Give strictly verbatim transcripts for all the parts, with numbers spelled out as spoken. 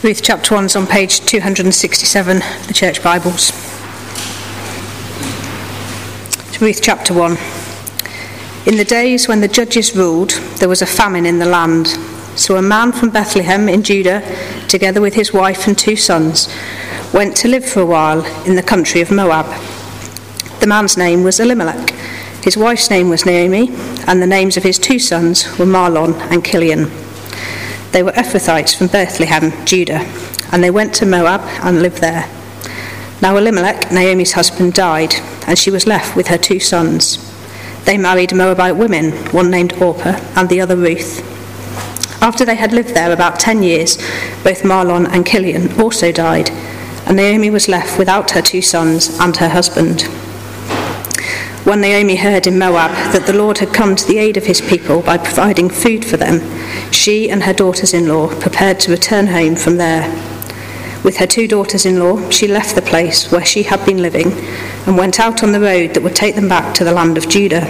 Ruth chapter one is on page two hundred sixty-seven of the Church Bibles. Ruth chapter one. In the days when the judges ruled, there was a famine in the land. So a man from Bethlehem in Judah, together with his wife and two sons, went to live for a while in the country of Moab. The man's name was Elimelech, his wife's name was Naomi, and the names of his two sons were Mahlon and Chilion. They were Ephrathites from Bethlehem, Judah, and they went to Moab and lived there. Now Elimelech, Naomi's husband, died, and she was left with her two sons. They married Moabite women, one named Orpah and the other Ruth. After they had lived there about ten years, both Mahlon and Chilion also died, and Naomi was left without her two sons and her husband. When Naomi heard in Moab that the Lord had come to the aid of his people by providing food for them, she and her daughters-in-law prepared to return home from there. With her two daughters-in-law, she left the place where she had been living and went out on the road that would take them back to the land of Judah.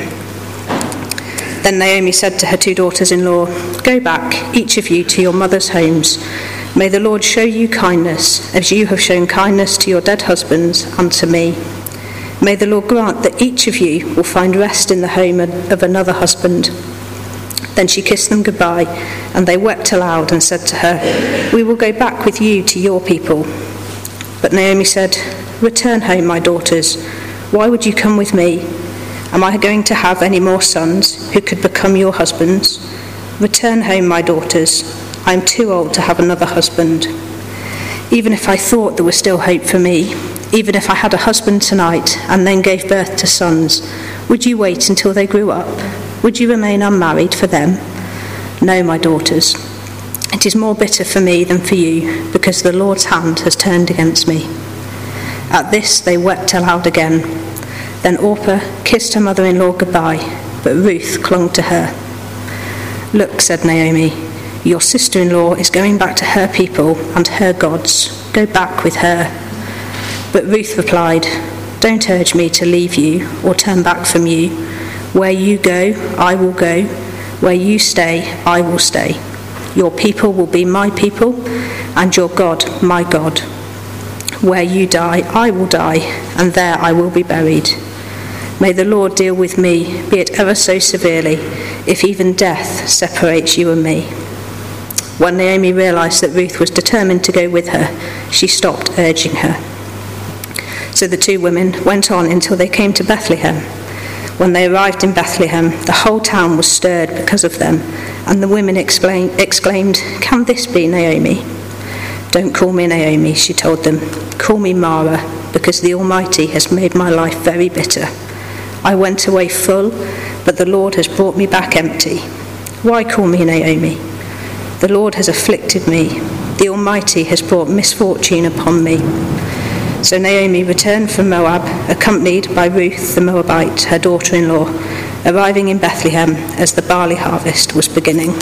Then Naomi said to her two daughters-in-law, "Go back, each of you, to your mother's homes. May the Lord show you kindness, as you have shown kindness to your dead husbands and to me. May the Lord grant that each of you will find rest in the home of another husband." Then she kissed them goodbye, and they wept aloud and said to her, "We will go back with you to your people." But Naomi said, "Return home, my daughters. Why would you come with me? Am I going to have any more sons who could become your husbands? Return home, my daughters. I am too old to have another husband. Even if I thought there was still hope for me, even if I had a husband tonight and then gave birth to sons, would you wait until they grew up? Would you remain unmarried for them? No, my daughters. It is more bitter for me than for you, because the Lord's hand has turned against me." At this they wept aloud again. Then Orpah kissed her mother-in-law goodbye, but Ruth clung to her. "Look," said Naomi, "your sister-in-law is going back to her people and her gods. Go back with her." But Ruth replied, "Don't urge me to leave you or turn back from you. Where you go, I will go. Where you stay, I will stay. Your people will be my people, and your God, my God. Where you die, I will die, and there I will be buried. May the Lord deal with me, be it ever so severely, if even death separates you and me." When Naomi realized that Ruth was determined to go with her, she stopped urging her. So the two women went on until they came to Bethlehem. When they arrived in Bethlehem, the whole town was stirred because of them, and the women exclaimed, exclaimed, "Can this be Naomi?" "Don't call me Naomi," she told them. "Call me Mara, because the Almighty has made my life very bitter. I went away full, but the Lord has brought me back empty. Why call me Naomi? The Lord has afflicted me. The Almighty has brought misfortune upon me." So Naomi returned from Moab, accompanied by Ruth the Moabite, her daughter-in-law, arriving in Bethlehem as the barley harvest was beginning.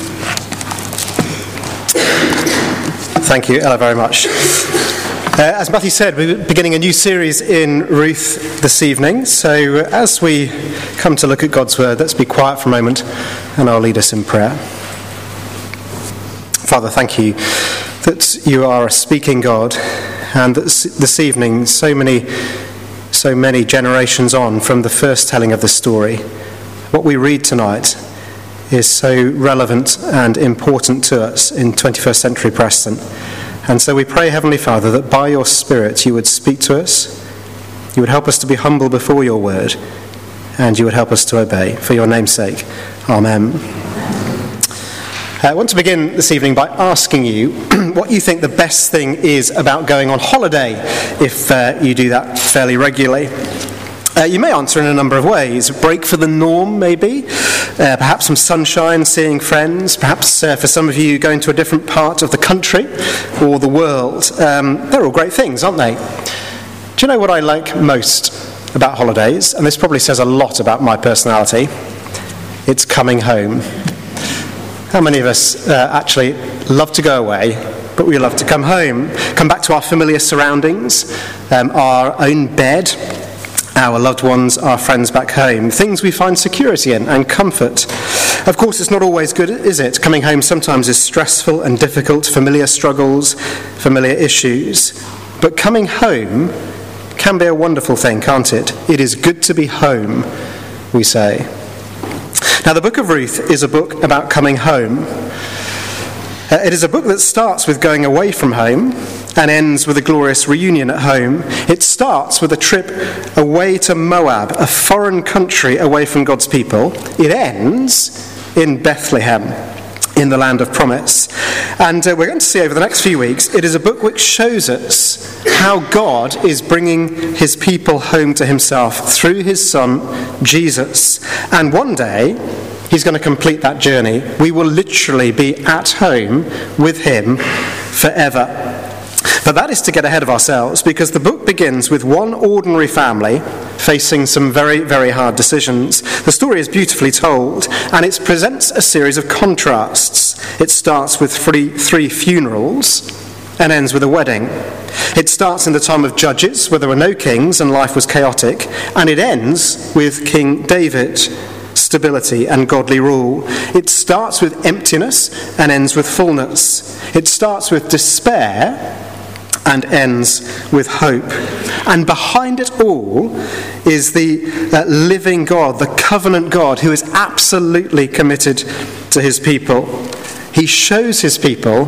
Thank you, Ella, very much. Uh, as Matthew said, we're beginning a new series in Ruth this evening. So as we come to look at God's word, let's be quiet for a moment, and I'll lead us in prayer. Father, thank you that you are a speaking God, and that this evening, so many, so many generations on from the first telling of the story, what we read tonight is so relevant and important to us in twenty-first century Preston. And so we pray, Heavenly Father, that by your Spirit you would speak to us, you would help us to be humble before your word, and you would help us to obey. For your name's sake, amen. I want to begin this evening by asking you what you think the best thing is about going on holiday, if uh, you do that fairly regularly. Uh, you may answer in a number of ways. A break for the norm, maybe. Uh, perhaps some sunshine, seeing friends. Perhaps uh, for some of you, going to a different part of the country or the world. Um, they're all great things, aren't they? Do you know what I like most about holidays? And this probably says a lot about my personality. It's coming home. How many of us uh, actually love to go away, but we love to come home, come back to our familiar surroundings, um, our own bed, our loved ones, our friends back home, things we find security in and comfort. Of course, it's not always good, is it? Coming home sometimes is stressful and difficult, familiar struggles, familiar issues. But coming home can be a wonderful thing, can't it? It is good to be home, we say. Now, the book of Ruth is a book about coming home. Uh, it is a book that starts with going away from home and ends with a glorious reunion at home. It starts with a trip away to Moab, a foreign country away from God's people. It ends in Bethlehem, in the land of promise. And uh, we're going to see over the next few weeks, it is a book which shows us how God is bringing his people home to himself through his son, Jesus. And one day, he's going to complete that journey. We will literally be at home with him forever. But that is to get ahead of ourselves, because the book begins with one ordinary family facing some very, very hard decisions. The story is beautifully told, and it presents a series of contrasts. It starts with three, three funerals and ends with a wedding. It starts in the time of Judges, where there were no kings and life was chaotic, and it ends with King David, stability and godly rule. It starts with emptiness and ends with fullness. It starts with despair and ends with hope. And behind it all is the uh, living God, the covenant God, who is absolutely committed to his people. He shows his people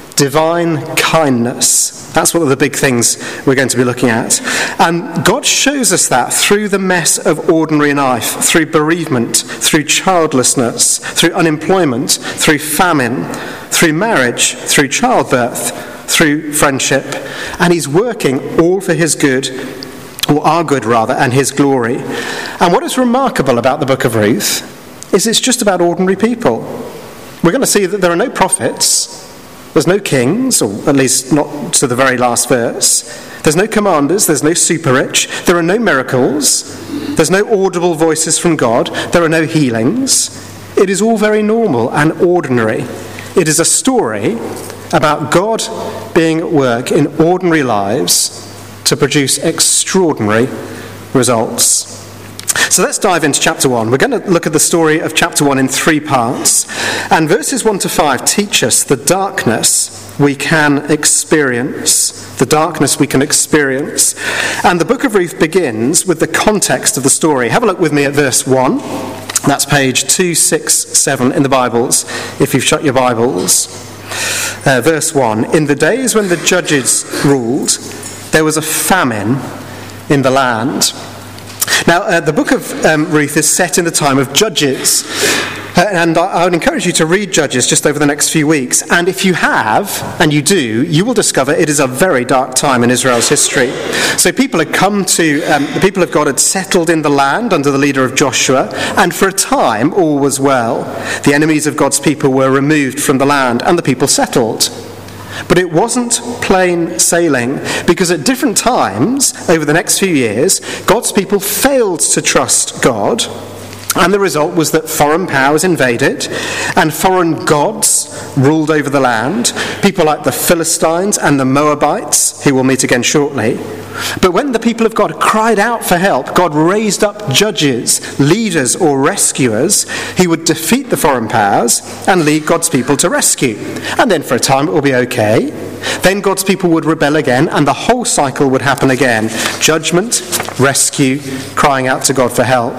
divine kindness. That's one of the big things we're going to be looking at. And God shows us that through the mess of ordinary life, through bereavement, through childlessness, through unemployment, through famine, through marriage, through childbirth, through friendship. And he's working all for his good, or our good rather, and his glory. And what is remarkable about the book of Ruth is it's just about ordinary people. We're going to see that there are no prophets, there's no kings, or at least not to the very last verse. There's no commanders, there's no super rich, there are no miracles, there's no audible voices from God, there are no healings. It is all very normal and ordinary. It is a story about God being at work in ordinary lives to produce extraordinary results. So let's dive into chapter one. We're going to look at the story of chapter one in three parts. And verses one to five teach us the darkness we can experience. The darkness we can experience. And the book of Ruth begins with the context of the story. Have a look with me at verse one. That's page two sixty-seven in the Bibles, if you've shut your Bibles. Uh, verse one, in the days when the judges ruled, there was a famine in the land. Now, uh, the book of um, Ruth is set in the time of Judges. Uh, and I, I would encourage you to read Judges just over the next few weeks. And if you have, and you do, you will discover it is a very dark time in Israel's history. So people had come to, um, the people of God had settled in the land under the leader of Joshua, and for a time all was well. The enemies of God's people were removed from the land, and the people settled. But it wasn't plain sailing, because at different times over the next few years, God's people failed to trust God. And the result was that foreign powers invaded and foreign gods ruled over the land. People like the Philistines and the Moabites, who we'll meet again shortly. But when the people of God cried out for help, God raised up judges, leaders or rescuers who would defeat the foreign powers and lead God's people to rescue. And then for a time it will be okay. Then God's people would rebel again, and the whole cycle would happen again. Judgment, rescue, crying out to God for help.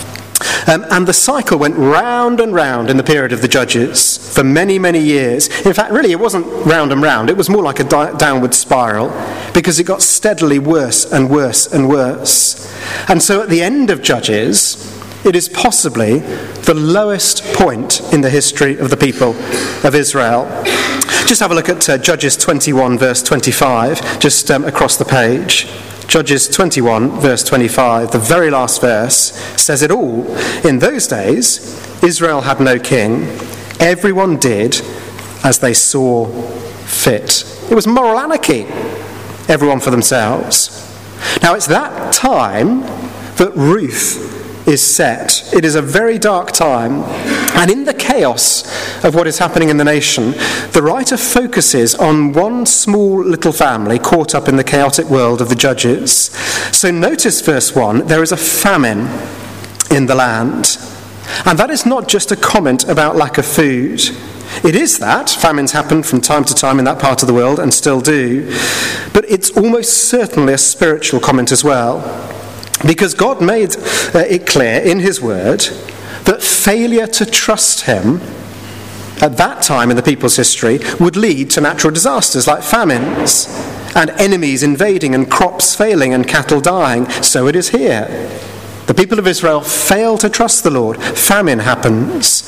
Um, and the cycle went round and round in the period of the Judges for many, many years. In fact, really, it wasn't round and round. It was more like a di- downward spiral, because it got steadily worse and worse and worse. And so at the end of Judges, it is possibly the lowest point in the history of the people of Israel. Just have a look at uh, Judges twenty-one, verse twenty-five, just um, across the page. Judges twenty-one, verse twenty-five, the very last verse, says it all. In those days, Israel had no king. Everyone did as they saw fit. It was moral anarchy. Everyone for themselves. Now, it's that time that Ruth is set. It is a very dark time. And in the chaos of what is happening in the nation, the writer focuses on one small little family caught up in the chaotic world of the judges. So notice verse one, there is a famine in the land. And that is not just a comment about lack of food. It is that. Famines happen from time to time in that part of the world and still do. But it's almost certainly a spiritual comment as well. Because God made uh, it clear in his word that failure to trust him at that time in the people's history would lead to natural disasters like famines and enemies invading and crops failing and cattle dying. So it is here. The people of Israel fail to trust the Lord. Famine happens.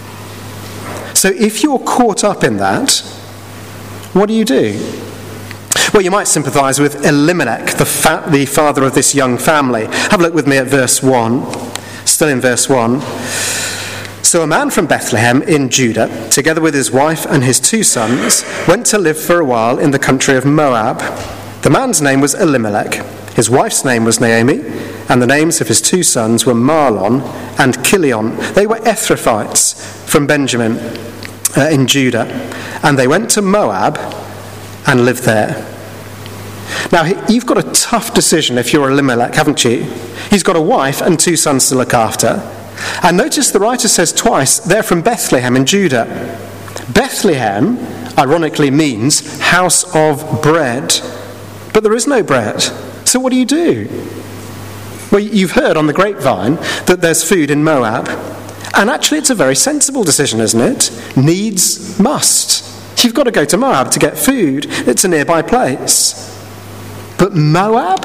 So if you're caught up in that, what do you do? Well, you might sympathise with Elimelech, the, fa- the father of this young family. Have a look with me at verse one. Still in verse one. So a man from Bethlehem in Judah, together with his wife and his two sons, went to live for a while in the country of Moab. The man's name was Elimelech. His wife's name was Naomi, and the names of his two sons were Mahlon and Chilion. They were Ephrathites from Benjamin uh, in Judah, and they went to Moab and lived there. Now, you've got a tough decision if you're Elimelech, haven't you? He's got a wife and two sons to look after. And notice the writer says twice, they're from Bethlehem in Judah. Bethlehem, ironically, means house of bread. But there is no bread. So what do you do? Well, you've heard on the grapevine that there's food in Moab. And actually it's a very sensible decision, isn't it? Needs must. You've got to go to Moab to get food. It's a nearby place. But Moab?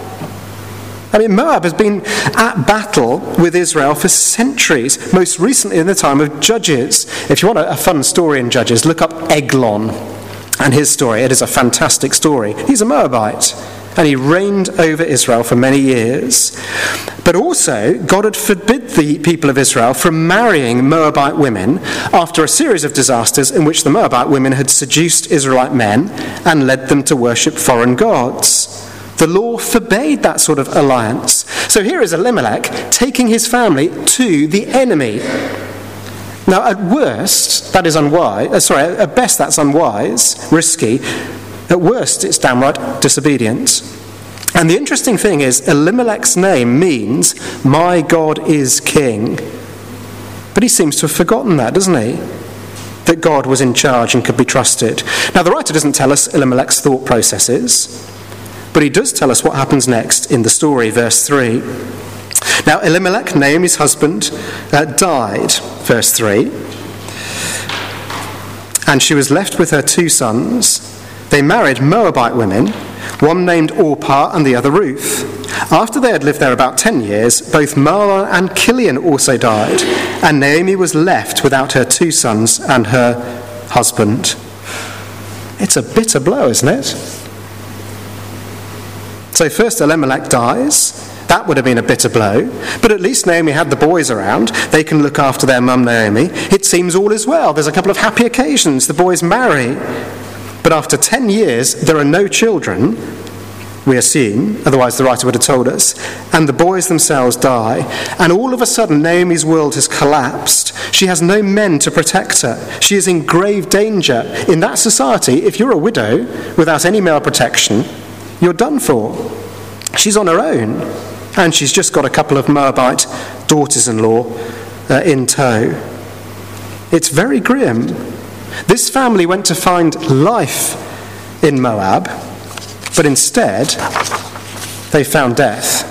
I mean, Moab has been at battle with Israel for centuries, most recently in the time of Judges. If you want a, a fun story in Judges, look up Eglon and his story. It is a fantastic story. He's a Moabite, and he reigned over Israel for many years. But also, God had forbid the people of Israel from marrying Moabite women after a series of disasters in which the Moabite women had seduced Israelite men and led them to worship foreign gods. The law forbade that sort of alliance. So here is Elimelech taking his family to the enemy. Now, at worst, that is unwise. Uh, sorry, at best, that's unwise, risky. At worst, it's downright disobedience. And the interesting thing is, Elimelech's name means, my God is king. But he seems to have forgotten that, doesn't he? That God was in charge and could be trusted. Now, the writer doesn't tell us Elimelech's thought processes, but he does tell us what happens next in the story, verse three. Now, Elimelech, Naomi's husband, uh, died, verse three. And she was left with her two sons. They married Moabite women, one named Orpah and the other Ruth. After they had lived there about ten years, both Mahlon and Chilion also died, and Naomi was left without her two sons and her husband. It's a bitter blow, isn't it? So first Elimelech dies. That would have been a bitter blow. But at least Naomi had the boys around. They can look after their mum Naomi. It seems all is well. There's a couple of happy occasions. The boys marry. But after ten years, there are no children, we assume, otherwise the writer would have told us, and the boys themselves die. And all of a sudden, Naomi's world has collapsed. She has no men to protect her. She is in grave danger. In that society, if you're a widow without any male protection, you're done for. She's on her own, and she's just got a couple of Moabite daughters-in-law uh, in tow. It's very grim. This family went to find life in Moab, but instead they found death.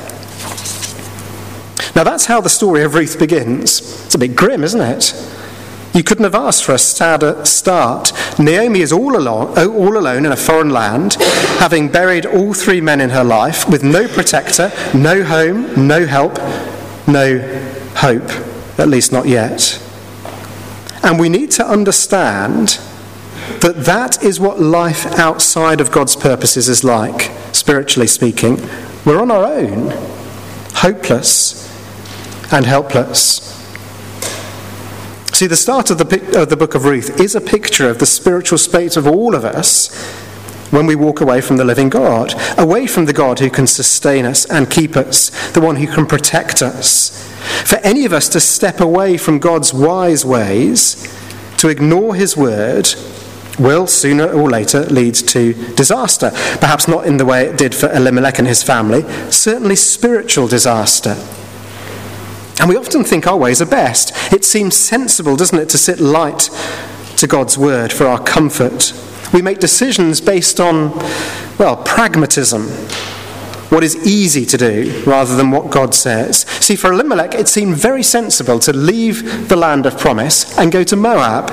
Now that's how the story of Ruth begins. It's a bit grim, isn't it? You couldn't have asked for a sadder start. Naomi is all alone, all alone in a foreign land, having buried all three men in her life, with no protector, no home, no help, no hope, at least not yet. And we need to understand that that is what life outside of God's purposes is like, spiritually speaking. We're on our own, hopeless and helpless. See, the start of the, of the book of Ruth is a picture of the spiritual state of all of us when we walk away from the living God, away from the God who can sustain us and keep us, the one who can protect us. For any of us to step away from God's wise ways, to ignore his word, will sooner or later lead to disaster. Perhaps not in the way it did for Elimelech and his family, certainly spiritual disaster. And we often think our ways are best. It seems sensible, doesn't it, to sit light to God's word for our comfort. We make decisions based on, well, pragmatism, what is easy to do rather than what God says. See, for Elimelech, it seemed very sensible to leave the land of promise and go to Moab.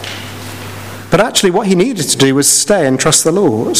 But actually what he needed to do was stay and trust the Lord.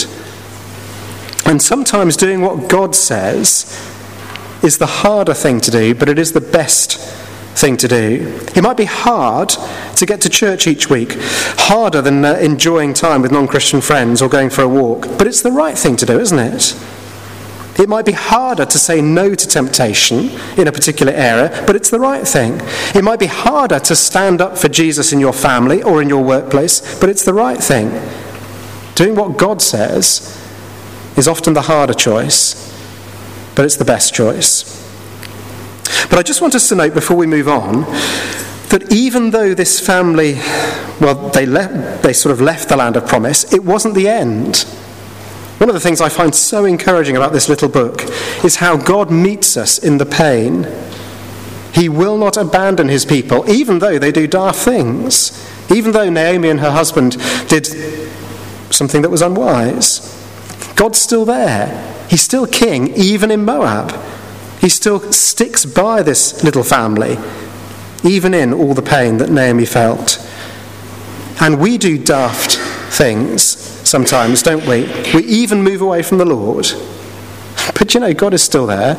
And sometimes doing what God says is the harder thing to do, but it is the best thing to do. It might be hard to get to church each week, harder than uh, enjoying time with non-Christian friends or going for a walk, but it's the right thing to do, isn't it? It might be harder to say no to temptation in a particular area, but it's the right thing. It might be harder to stand up for Jesus in your family or in your workplace, but it's the right thing. Doing what God says is often the harder choice, but it's the best choice. But I just want us to note before we move on that even though this family, well, they left, they sort of left the land of promise, it wasn't the end. One of the things I find so encouraging about this little book is how God meets us in the pain. He will not abandon his people, even though they do daft things. Even though Naomi and her husband did something that was unwise. God's still there. He's still king, even in Moab. He still sticks by this little family, even in all the pain that Naomi felt. And we do daft things sometimes, don't we? We even move away from the Lord. But you know, God is still there.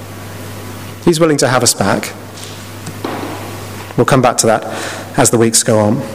He's willing to have us back. We'll come back to that as the weeks go on.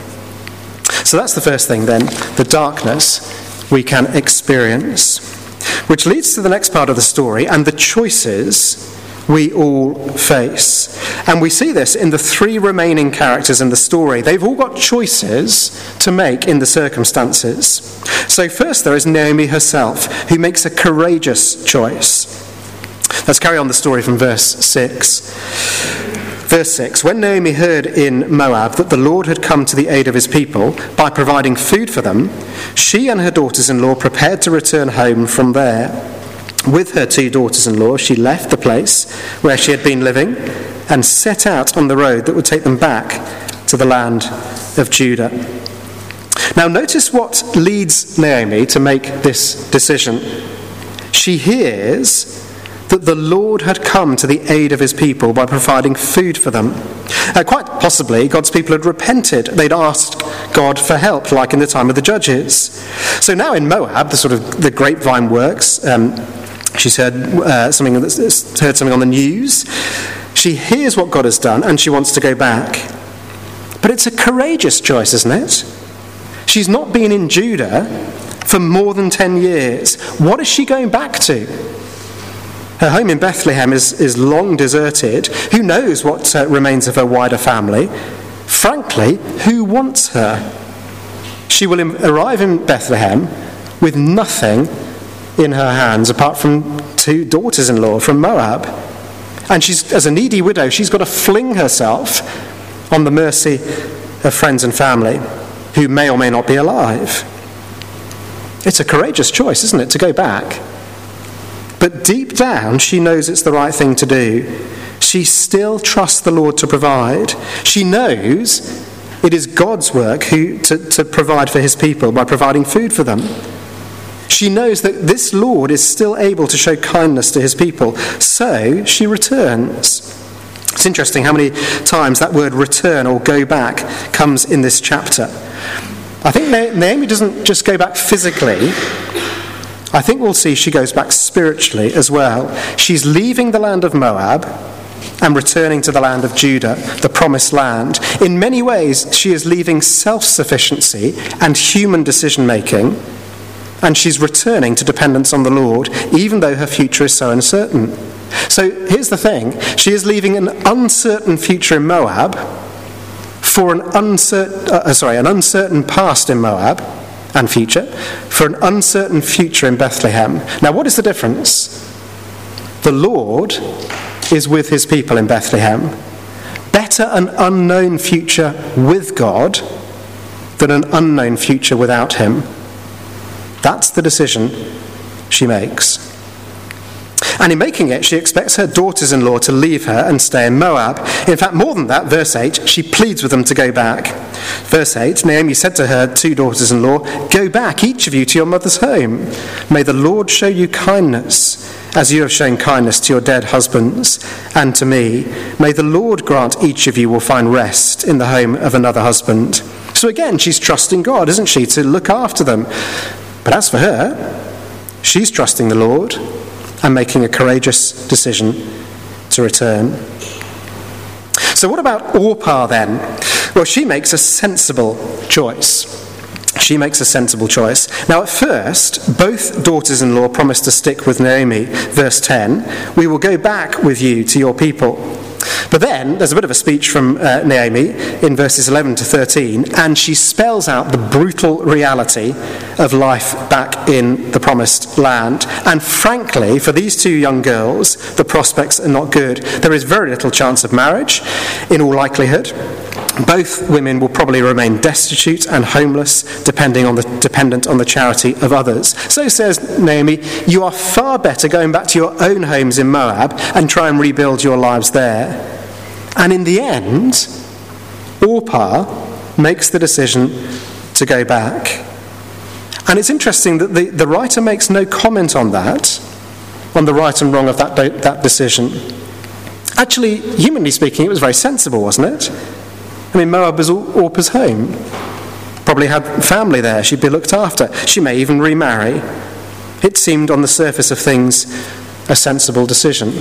So that's the first thing then, the darkness we can experience. Which leads to the next part of the story and the choices we all face. And we see this in the three remaining characters in the story. They've all got choices to make in the circumstances. So first there is Naomi herself, who makes a courageous choice. Let's carry on the story from verse six. Verse six, when Naomi heard in Moab that the Lord had come to the aid of his people by providing food for them, she and her daughters-in-law prepared to return home from there. With her two daughters-in-law, she left the place where she had been living and set out on the road that would take them back to the land of Judah. Now notice what leads Naomi to make this decision. She hears that the Lord had come to the aid of his people by providing food for them. Uh, quite possibly, God's people had repented. They'd asked God for help, like in the time of the judges. So now in Moab, the sort of the grapevine works. Um, she's heard uh, something. Heard something on the news. She hears what God has done, and she wants to go back. But it's a courageous choice, isn't it? She's not been in Judah for more than ten years. What is she going back to? Her home in Bethlehem is, is long deserted. Who knows what uh, remains of her wider family? Frankly, who wants her? She will im- arrive in Bethlehem with nothing in her hands apart from two daughters-in-law from Moab. And she's, as a needy widow, she's got to fling herself on the mercy of friends and family who may or may not be alive. It's a courageous choice, isn't it, to go back? But deep down, she knows it's the right thing to do. She still trusts the Lord to provide. She knows it is God's work who, to, to provide for his people by providing food for them. She knows that this Lord is still able to show kindness to his people. So she returns. It's interesting how many times that word return or go back comes in this chapter. I think Naomi doesn't just go back physically. I think we'll see she goes back spiritually as well. She's leaving the land of Moab and returning to the land of Judah, the promised land. In many ways, she is leaving self-sufficiency and human decision-making, and she's returning to dependence on the Lord, even though her future is so uncertain. So here's the thing. She is leaving an uncertain future in Moab for an uncertain, uh, sorry, an uncertain past in Moab, and future, for an uncertain future in Bethlehem. Now, what is the difference? The Lord is with his people in Bethlehem. Better an unknown future with God than an unknown future without him. That's the decision she makes. And in making it, she expects her daughters-in-law to leave her and stay in Moab. In fact, more than that, verse eight, she pleads with them to go back. Verse eight, Naomi said to her two daughters-in-law, "Go back, each of you, to your mother's home. May the Lord show you kindness, as you have shown kindness to your dead husbands and to me. May the Lord grant each of you will find rest in the home of another husband." So again, she's trusting God, isn't she, to look after them. But as for her, she's trusting the Lord and making a courageous decision to return. So what about Orpah then? Well, she makes a sensible choice. She makes a sensible choice. Now, at first, both daughters-in-law promised to stick with Naomi. Verse ten, "We will go back with you to your people." But then there's a bit of a speech from uh, Naomi in verses eleven to thirteen, and she spells out the brutal reality of life back in the promised land. And frankly, for these two young girls, the prospects are not good. There is very little chance of marriage, in all likelihood. Both women will probably remain destitute and homeless, depending on the, dependent on the charity of others. So says Naomi, you are far better going back to your own homes in Moab and try and rebuild your lives there. And in the end, Orpah makes the decision to go back. And it's interesting that the, the writer makes no comment on that, on the right and wrong of that, that decision. Actually, humanly speaking, it was very sensible, wasn't it? I mean, Moab was Orpah's home. Probably had family there. She'd be looked after. She may even remarry. It seemed on the surface of things a sensible decision.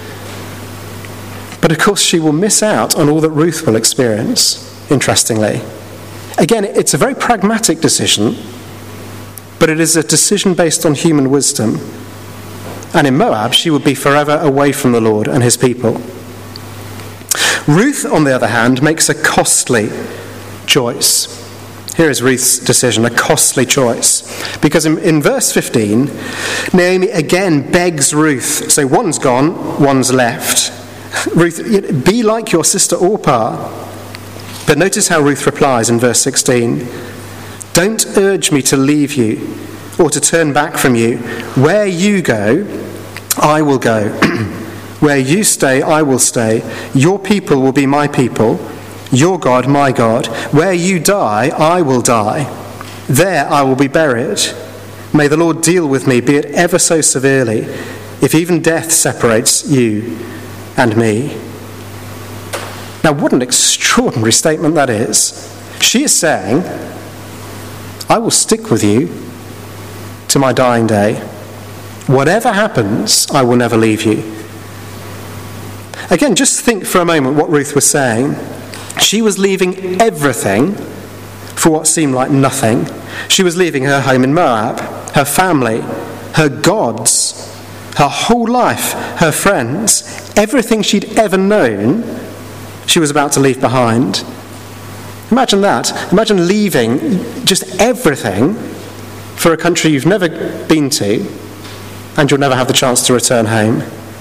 But of course she will miss out on all that Ruth will experience, interestingly. Again, it's a very pragmatic decision, but it is a decision based on human wisdom. And in Moab, she would be forever away from the Lord and his people. Ruth, on the other hand, makes a costly choice. Here is Ruth's decision, a costly choice. Because in, in verse fifteen, Naomi again begs Ruth. So one's gone, one's left. Ruth, be like your sister Orpah. But notice how Ruth replies in verse sixteen. Don't urge me to leave you or to turn back from you. Where you go, I will go. Where you stay, I will stay. Your people will be my people. Your God, my God. Where you die, I will die. There I will be buried. May the Lord deal with me, be it ever so severely, if even death separates you and me. Now, what an extraordinary statement that is. She is saying, I will stick with you to my dying day. Whatever happens, I will never leave you. Again, just think for a moment what Ruth was saying. She was leaving everything for what seemed like nothing. She was leaving her home in Moab, her family, her gods, her whole life, her friends, everything she'd ever known, she was about to leave behind. Imagine that. Imagine leaving just everything for a country you've never been to, and you'll never have the chance to return home.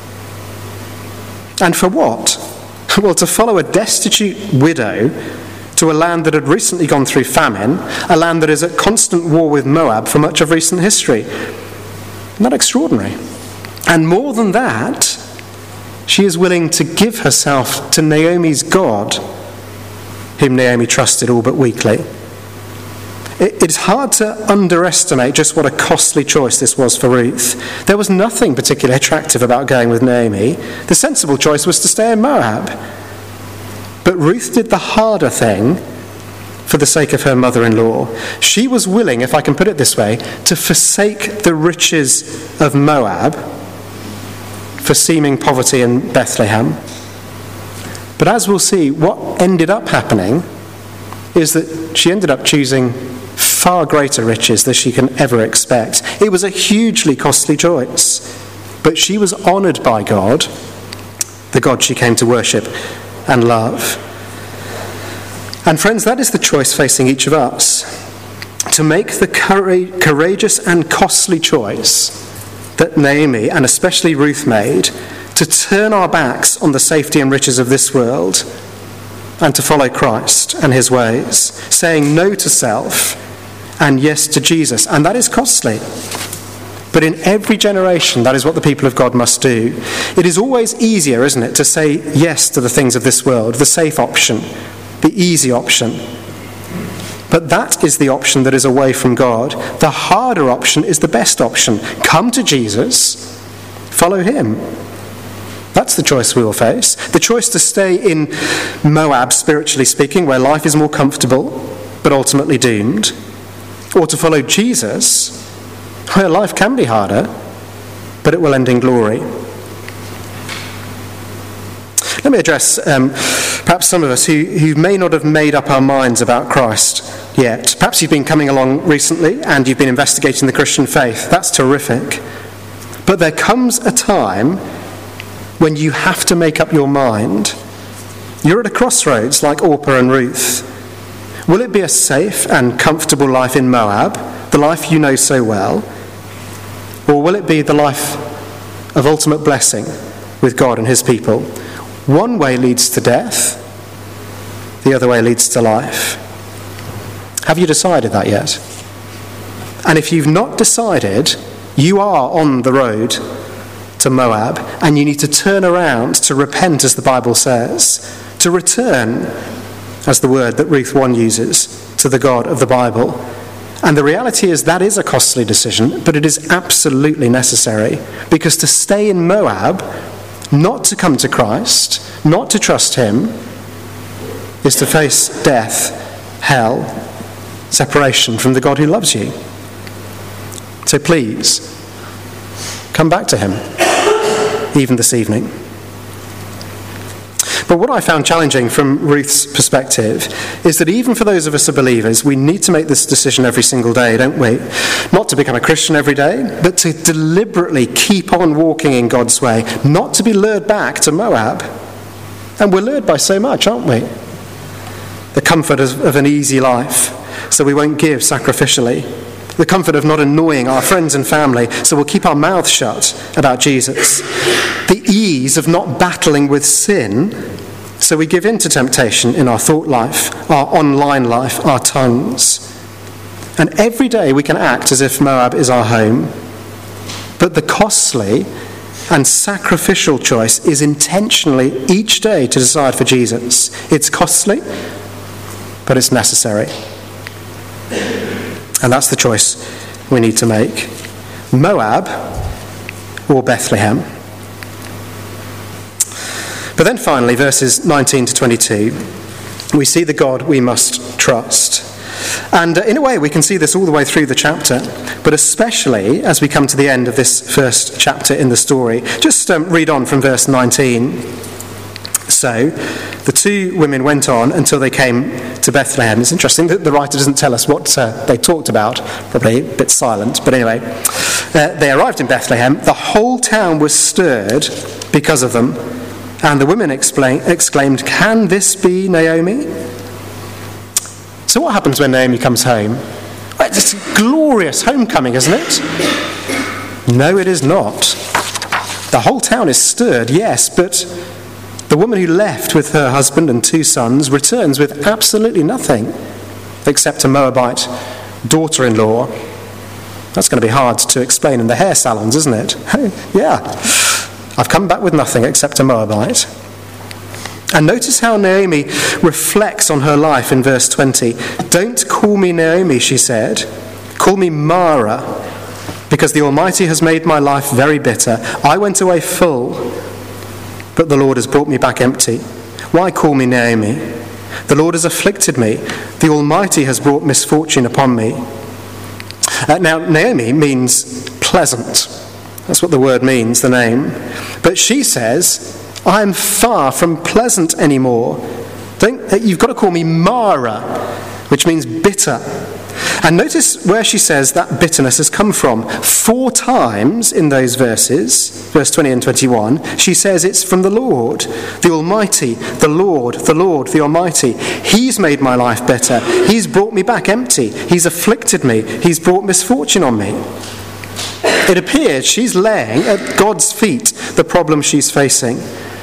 And for what? Well, to follow a destitute widow to a land that had recently gone through famine, a land that is at constant war with Moab for much of recent history. Isn't that extraordinary? And more than that, she is willing to give herself to Naomi's God, whom Naomi trusted all but weakly. It's hard to underestimate just what a costly choice this was for Ruth. There was nothing particularly attractive about going with Naomi. The sensible choice was to stay in Moab. But Ruth did the harder thing for the sake of her mother-in-law. She was willing, if I can put it this way, to forsake the riches of Moab for seeming poverty in Bethlehem. But as we'll see, what ended up happening is that she ended up choosing far greater riches than she can ever expect. It was a hugely costly choice, but she was honoured by God, the God she came to worship and love. And friends, that is the choice facing each of us. to make the courageous and costly choice that Naomi and especially Ruth made, to turn our backs on the safety and riches of this world and to follow Christ and his ways, saying no to self and yes to Jesus. And that is costly. But in every generation, that is what the people of God must do. It is always easier, isn't it, to say yes to the things of this world, the safe option, the easy option. But that is the option that is away from God. The harder option is the best option. Come to Jesus, follow him. That's the choice we will face. The choice to stay in Moab, spiritually speaking, where life is more comfortable, but ultimately doomed. Or to follow Jesus, where life can be harder, but it will end in glory. Let me address um, perhaps some of us who, who may not have made up our minds about Christ yet. Perhaps you've been coming along recently and you've been investigating the Christian faith. That's terrific. But there comes a time when you have to make up your mind. You're at a crossroads like Orpah and Ruth. Will it be a safe and comfortable life in Moab, the life you know so well? Or will it be the life of ultimate blessing with God and his people? One way leads to death, the other way leads to life. Have you decided that yet? And if you've not decided, you are on the road to Moab, and you need to turn around to repent, as the Bible says, to return, as the word that Ruth one uses, to the God of the Bible. And the reality is that is a costly decision, but it is absolutely necessary, because to stay in Moab, not to come to Christ, not to trust him, is to face death, hell, separation from the God who loves you. So please, come back to him, even this evening. But what I found challenging from Ruth's perspective is that even for those of us who are believers, we need to make this decision every single day, don't we? Not to become a Christian every day, but to deliberately keep on walking in God's way, not to be lured back to Moab. And we're lured by so much, aren't we? The comfort of, of an easy life, so we won't give sacrificially. The comfort of not annoying our friends and family, so we'll keep our mouths shut about Jesus. The ease of not battling with sin, so we give in to temptation in our thought life, our online life, our tongues. And every day we can act as if Moab is our home. But the costly and sacrificial choice is intentionally each day to decide for Jesus. It's costly, but it's necessary. And that's the choice we need to make. Moab or Bethlehem. But then finally, verses nineteen to twenty-two, we see the God we must trust. And uh, in a way, we can see this all the way through the chapter, but especially as we come to the end of this first chapter in the story. Just um, read on from verse nineteen. So, the two women went on until they came to Bethlehem. It's interesting that the writer doesn't tell us what uh, they talked about. Probably a bit silent, but anyway. Uh, they arrived in Bethlehem. The whole town was stirred because of them. And the women explain, exclaimed, "Can this be Naomi?" So what happens when Naomi comes home? It's a glorious homecoming, isn't it? No, it is not. The whole town is stirred, yes, but the woman who left with her husband and two sons returns with absolutely nothing except a Moabite daughter-in-law. That's going to be hard to explain in the hair salons, isn't it? Yeah, I've come back with nothing except a Moabite. And notice how Naomi reflects on her life in verse twenty. "Don't call me Naomi," she said. "Call me Mara, because the Almighty has made my life very bitter. I went away full, but the Lord has brought me back empty. Why call me Naomi? The Lord has afflicted me. The Almighty has brought misfortune upon me." Uh, now, Naomi means pleasant. That's what the word means, the name. But she says, "I am far from pleasant anymore. Don't, you've got to call me Mara," which means bitter. And notice where she says that bitterness has come from. Four times in those verses, verse twenty and twenty-one, she says it's from the Lord, the Almighty, the Lord, the Lord, the Almighty. He's made my life better. He's brought me back empty. He's afflicted me. He's brought misfortune on me. It appears she's laying at God's feet the problem she's facing.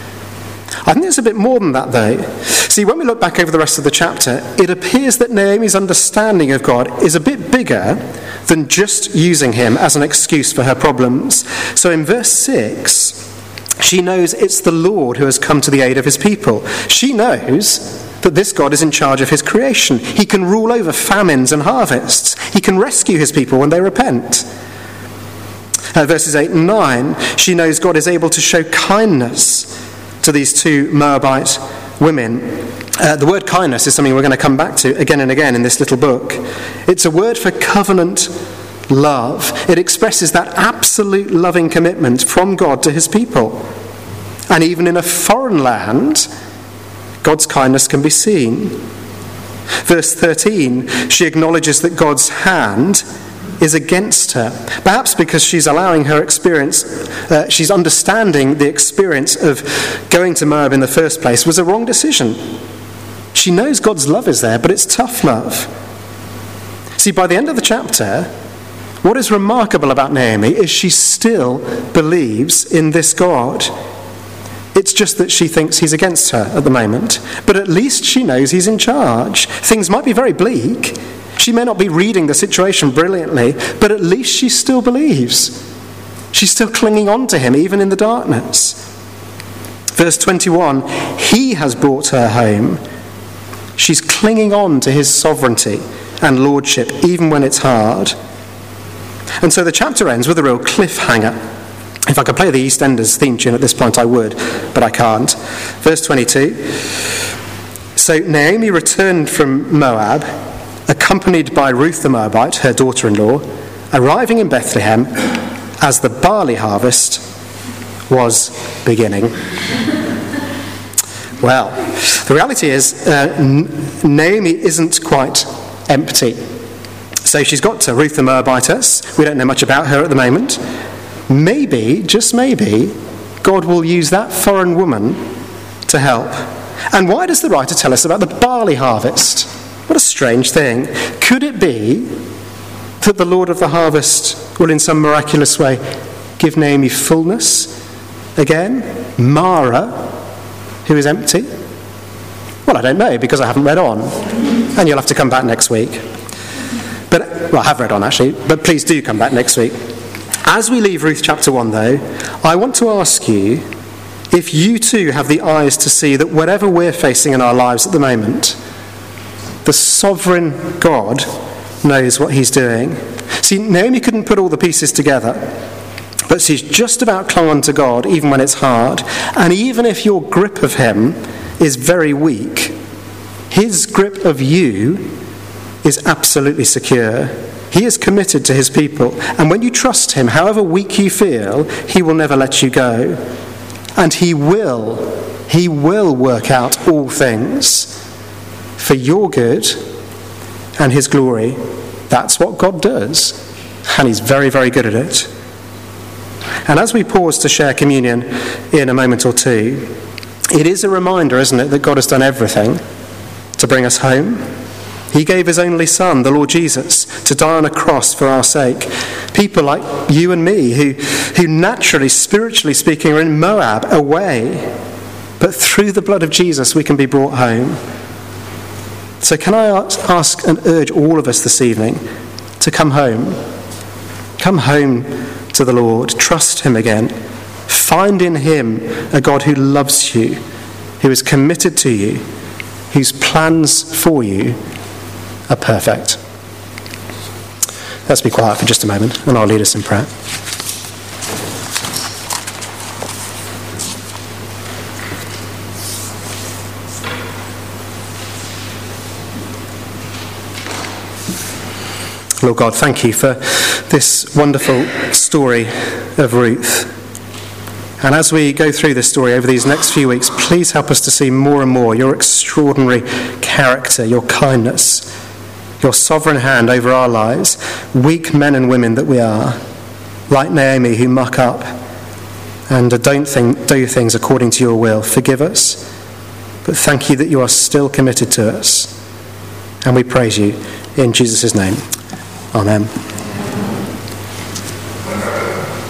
I think there's a bit more than that, though. See, when we look back over the rest of the chapter, it appears that Naomi's understanding of God is a bit bigger than just using him as an excuse for her problems. So in verse six, she knows it's the Lord who has come to the aid of his people. She knows that this God is in charge of his creation. He can rule over famines and harvests. He can rescue his people when they repent. Uh, verses eight and nine, she knows God is able to show kindness to these two Moabite women. Uh, the word kindness is something we're going to come back to again and again in this little book. It's a word for covenant love. It expresses that absolute loving commitment from God to his people. And even in a foreign land, God's kindness can be seen. Verse thirteen, she acknowledges that God's hand is against her, perhaps because she's allowing her experience, uh, she's understanding the experience of going to Moab in the first place was a wrong decision. She knows God's love is there, but it's tough love. See, by the end of the chapter, what is remarkable about Naomi is she still believes in this God. It's just that she thinks he's against her at the moment, but at least she knows he's in charge. Things might be very bleak. She may not be reading the situation brilliantly, but at least she still believes. She's still clinging on to him, even in the darkness. Verse twenty-one, he has brought her home. She's clinging on to his sovereignty and lordship, even when it's hard. And so the chapter ends with a real cliffhanger. If I could play the EastEnders theme tune at this point, I would, but I can't. Verse twenty-two, so Naomi returned from Moab, accompanied by Ruth the Moabite, her daughter-in-law, arriving in Bethlehem as the barley harvest was beginning. Well, the reality is uh, Naomi isn't quite empty. So she's got to Ruth the Moabitess. We don't know much about her at the moment. Maybe, just maybe, God will use that foreign woman to help. And why does the writer tell us about the barley harvest? What a strange thing. Could it be that the Lord of the harvest will in some miraculous way give Naomi fullness again? Mara, who is empty? Well, I don't know, because I haven't read on. And you'll have to come back next week. But, well, I have read on actually, but please do come back next week. As we leave Ruth chapter one, though, I want to ask you if you too have the eyes to see that whatever we're facing in our lives at the moment, the sovereign God knows what he's doing. See, Naomi couldn't put all the pieces together, but she's just about clung on to God even when it's hard. And even if your grip of him is very weak, his grip of you is absolutely secure. He is committed to his people. And when you trust him, however weak you feel, he will never let you go. And he will, he will work out all things for your good and his glory. That's what God does. And he's very, very good at it. And as we pause to share communion in a moment or two, it is a reminder, isn't it, that God has done everything to bring us home. He gave his only son, the Lord Jesus, to die on a cross for our sake. People like you and me who, who naturally, spiritually speaking, are in Moab, away. But through the blood of Jesus, we can be brought home. So can I ask and urge all of us this evening to come home? Come home to the Lord. Trust him again. Find in him a God who loves you, who is committed to you, whose plans for you are perfect. Let's be quiet for just a moment and I'll lead us in prayer. Lord God, thank you for this wonderful story of Ruth. And as we go through this story over these next few weeks, please help us to see more and more your extraordinary character, your kindness, your sovereign hand over our lives, weak men and women that we are, like Naomi who muck up and don't think, do things according to your will. Forgive us, but thank you that you are still committed to us. And we praise you in Jesus' name. Amen.